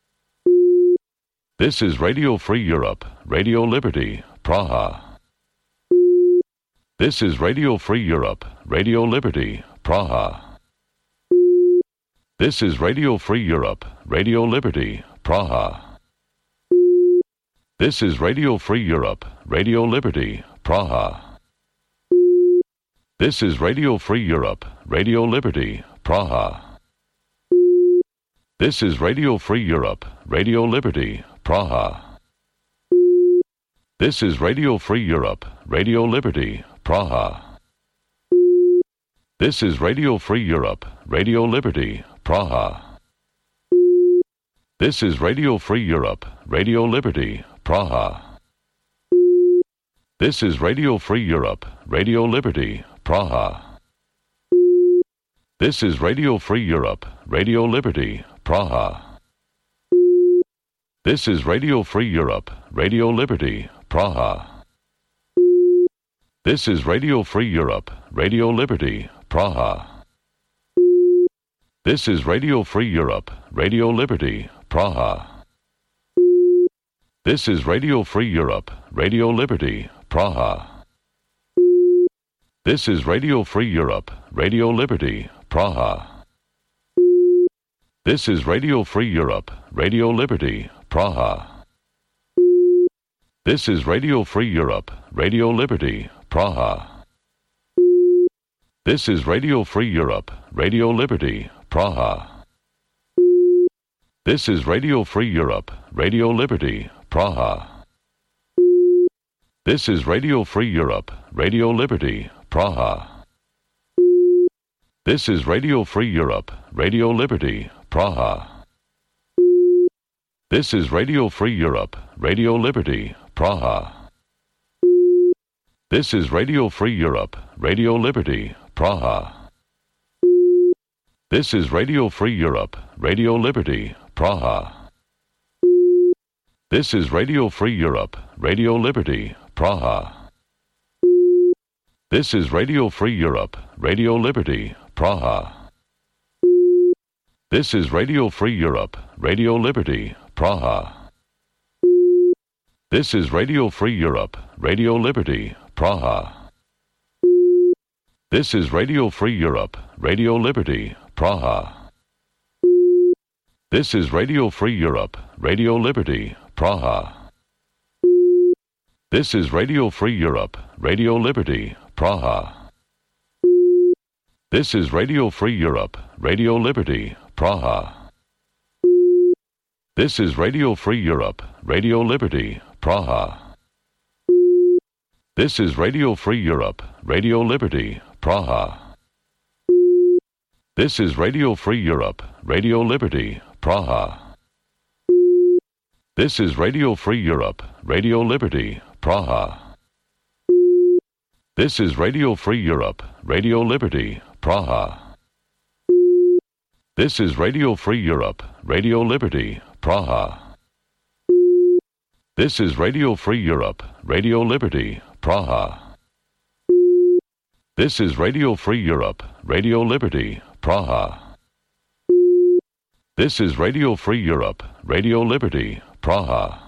Speaker 1: This is Radio Free Europe, Radio Liberty, Praha. This is Radio Free Europe, Radio Liberty, Praha. This is Radio Free Europe, Radio Liberty, Praha. This is Radio Free Europe, Radio Liberty, Praha. This is Radio Free Europe, Radio Liberty, Praha. This is Radio Free Europe, Radio Liberty, Praha. This is Radio Free Europe, Radio Liberty, Praha. This is Radio Free Europe, Radio Liberty, Praha. This is Radio Free Europe, Radio Liberty, Praha. This is Radio Free Europe, Radio Liberty, Praha. This is Radio Free Europe, Radio Liberty, Praha. This is Radio Free Europe, Radio Liberty, Praha. This is Radio Free Europe, Radio Liberty, Praha. This is Radio Free Europe, Radio Liberty, Praha. This is Radio Free Europe, Radio Liberty, Praha. This is Radio Free Europe, Radio Liberty, Praha. This is Radio Free Europe, Radio Liberty, Praha. This is Radio Free Europe, Radio Liberty, Praha. This is Radio Free Europe, Radio Liberty, Praha. This is Radio Free Europe, Radio Liberty, Praha. This is Radio Free Europe, Radio Liberty, Praha. This is Radio Free Europe, Radio Liberty, Praha. This is Radio Free Europe, Radio Liberty, Praha. This is Radio Free Europe, Radio Liberty, Praha. This is Radio Free Europe, Radio Liberty, Praha. This is Radio Free Europe, Radio Liberty, Praha. This is Radio Free Europe, Radio Liberty, Praha. This is Radio Free Europe, Radio Liberty, Praha. This is Radio Free Europe, Radio Liberty, Praha. This is Radio Free Europe, Radio Liberty, Praha. This is Radio Free Europe, Radio Liberty, Praha. This is Radio Free Europe, Radio Liberty, Praha. This is Radio Free Europe, Radio Liberty, Praha. This is Radio Free Europe, Radio Liberty, Praha. This is Radio Free Europe, Radio Liberty, Praha. This is Radio Free Europe, Radio Liberty, Praha. This is Radio Free Europe, Radio Liberty, Praha. This is Radio Free Europe, Radio Liberty, Praha. This is Radio Free Europe, Radio Liberty, Praha. This is Radio Free Europe, Radio Liberty, Praha. This is Radio Free Europe, Radio Liberty, Praha. This is Radio Free Europe, Radio Liberty, Praha.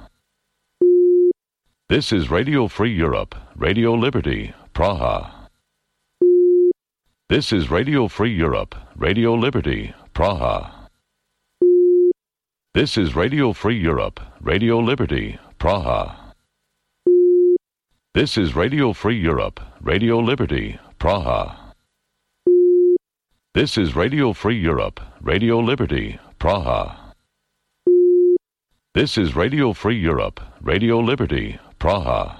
Speaker 1: This is Radio Free Europe, Radio Liberty, Praha. This is Radio Free Europe, Radio Liberty, Praha. This is Radio Free Europe, Radio Liberty, Praha. This is Radio Free Europe, Radio Liberty, Praha. This is Radio Free Europe, Radio Liberty, Praha. This is Radio Free Europe, Radio Liberty, Praha.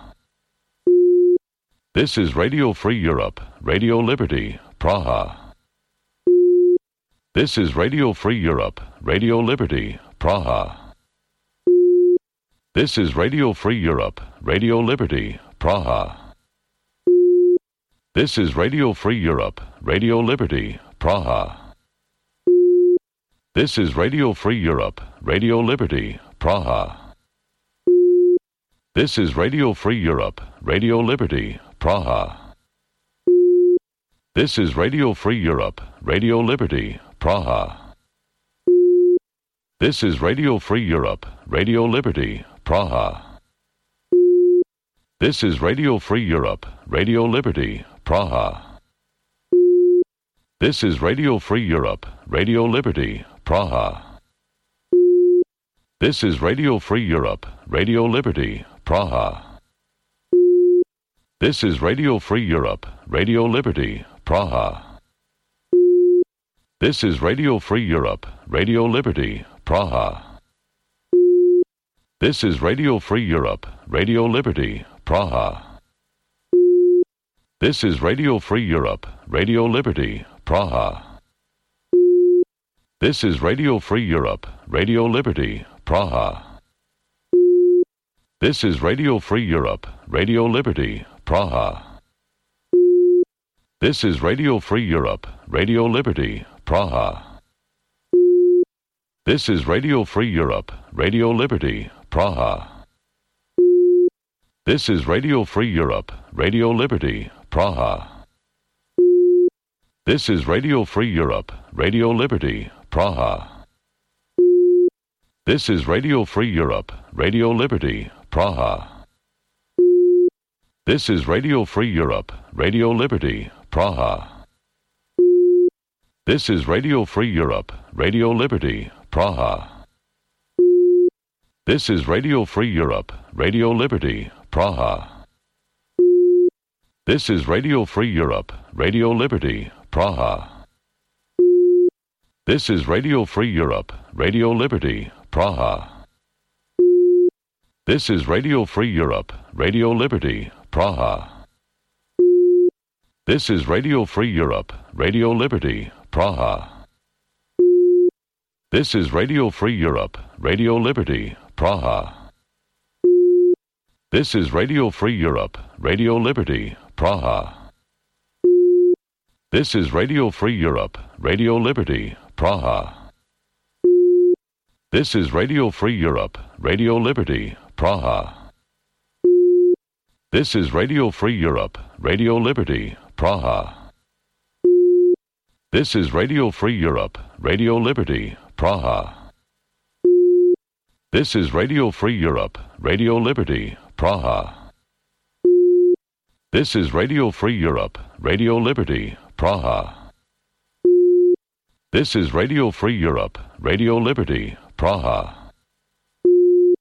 Speaker 1: This is Radio Free Europe, Radio Liberty, Praha. This is Radio Free Europe, Radio Liberty, Praha. This is Radio Free Europe, Radio Liberty, Praha. This is Radio Free Europe, Radio Liberty, Praha. This is Radio Free Europe, Radio Liberty, Praha. This is Radio Free Europe, Radio Liberty, Praha. This is Radio Free Europe, Radio Liberty, Praha. This is Radio Free Europe, Radio Liberty, Praha. This is Radio Free Europe, Radio Liberty, Praha. This is Radio Free Europe, Radio Liberty, Praha. This is Radio Free Europe, Radio Liberty, Praha. This is Radio Free Europe, Radio Liberty, Praha. This is Radio Free Europe, Radio Liberty, Praha. This is Radio Free Europe, Radio Liberty, Praha. This is Radio Free Europe, Radio Liberty, Praha. This is Radio Free Europe, Radio Liberty, Praha. This is Radio Free Europe, Radio Liberty, Praha. This is Radio Free Europe, Radio Liberty, Praha. This is Radio Free Europe, Radio Liberty, Praha. This is Radio Free Europe, Radio Liberty, Praha. This is Radio Free Europe, Radio Liberty, Praha. This is Radio Free Europe, Radio Liberty, Praha. This is Radio Free Europe, Radio Liberty, Praha. This is Radio Free Europe, Radio Liberty, Praha. This is Radio Free Europe, Radio Liberty, Praha. This is Radio Free Europe, Radio Liberty, Praha. This is Radio Free Europe, Radio Liberty, Praha. This is Radio Free Europe, Radio Liberty, Praha. This is Radio Free Europe, Radio Liberty, Praha. This is Radio Free Europe, Radio Liberty, Praha. This is Radio Free Europe, Radio Liberty, Praha. This is Radio Free Europe, Radio Liberty, Praha. This is Radio Free Europe, Radio Liberty, Praha. This is Radio Free Europe, Radio Liberty, Praha. This is Radio Free Europe, Radio Liberty, Praha. This is Radio Free Europe, Radio Liberty, Praha. This is Radio Free Europe, Radio Liberty, Praha. This is Radio Free Europe, Radio Liberty, Praha.